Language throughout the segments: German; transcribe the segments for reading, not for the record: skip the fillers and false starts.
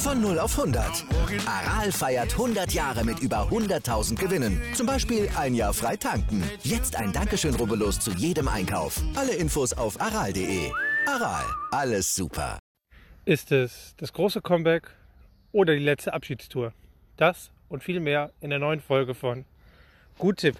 Von 0 auf 100. Aral feiert 100 Jahre mit über 100.000 Gewinnen. Zum Beispiel ein Jahr frei tanken. Jetzt ein Dankeschön, rubbellos zu jedem Einkauf. Alle Infos auf aral.de. Aral, alles super. Ist es das große Comeback oder die letzte Abschiedstour? Das und viel mehr in der neuen Folge von Gut Tipp.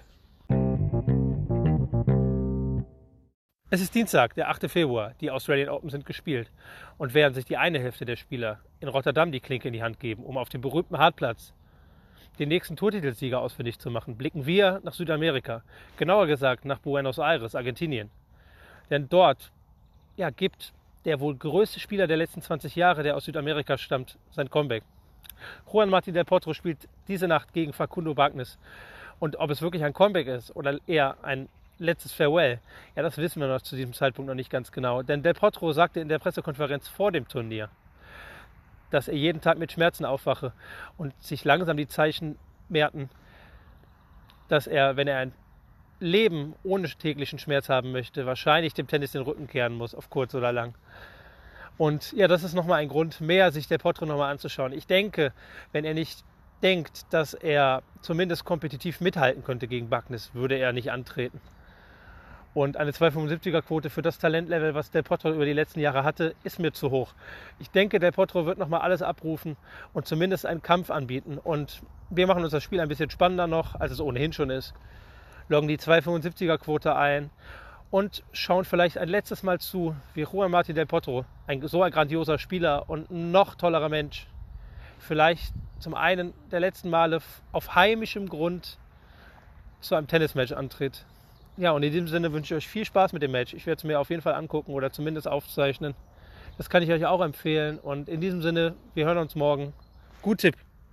Es ist Dienstag, der 8. Februar. Die Australian Open sind gespielt. Und während sich die eine Hälfte der Spieler in Rotterdam die Klinke in die Hand geben, um auf dem berühmten Hartplatz den nächsten Tourtitelsieger ausfindig zu machen, blicken wir nach Südamerika. Genauer gesagt nach Buenos Aires, Argentinien. Denn dort gibt der wohl größte Spieler der letzten 20 Jahre, der aus Südamerika stammt, sein Comeback. Juan Martín del Potro spielt diese Nacht gegen Facundo Bagnis. Und ob es wirklich ein Comeback ist oder eher ein letztes Farewell, das wissen wir noch zu diesem Zeitpunkt noch nicht ganz genau. Denn Del Potro sagte in der Pressekonferenz vor dem Turnier, dass er jeden Tag mit Schmerzen aufwache und sich langsam die Zeichen mehrten, dass er, wenn er ein Leben ohne täglichen Schmerz haben möchte, wahrscheinlich dem Tennis den Rücken kehren muss, auf kurz oder lang. Und das ist nochmal ein Grund mehr, sich Del Potro nochmal anzuschauen. Ich denke, wenn er nicht denkt, dass er zumindest kompetitiv mithalten könnte gegen Bagnis, würde er nicht antreten. Und eine 2,75er-Quote für das Talentlevel, was Del Potro über die letzten Jahre hatte, ist mir zu hoch. Ich denke, Del Potro wird nochmal alles abrufen und zumindest einen Kampf anbieten. Und wir machen uns das Spiel ein bisschen spannender noch, als es ohnehin schon ist. Loggen die 2,75er-Quote ein und schauen vielleicht ein letztes Mal zu, wie Juan Martín del Potro, so ein grandioser Spieler und ein noch tollerer Mensch, vielleicht zum einen der letzten Male auf heimischem Grund zu einem Tennismatch antritt. Ja, und in diesem Sinne wünsche ich euch viel Spaß mit dem Match. Ich werde es mir auf jeden Fall angucken oder zumindest aufzeichnen. Das kann ich euch auch empfehlen. Und in diesem Sinne, wir hören uns morgen. Gut Tipp.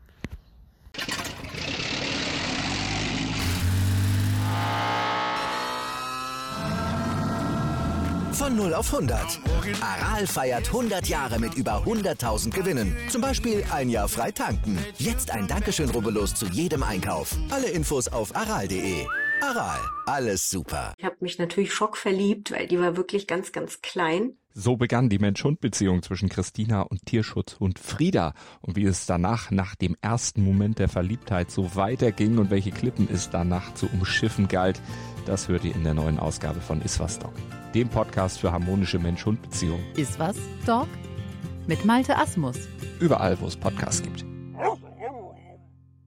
Von 0 auf 100. Aral feiert 100 Jahre mit über 100.000 Gewinnen. Zum Beispiel ein Jahr frei tanken. Jetzt ein Dankeschön, rubbellos zu jedem Einkauf. Alle Infos auf aral.de. Aral, alles super. Ich habe mich natürlich schockverliebt, weil die war wirklich ganz, ganz klein. So begann die Mensch-Hund-Beziehung zwischen Christina und Tierschutzhund Frieda. Und wie es danach, nach dem ersten Moment der Verliebtheit, so weiterging und welche Klippen es danach zu umschiffen galt, das hört ihr in der neuen Ausgabe von Iswas Dog, dem Podcast für harmonische Mensch-Hund-Beziehungen. Iswas Dog? Mit Malte Asmus. Überall, wo es Podcasts gibt.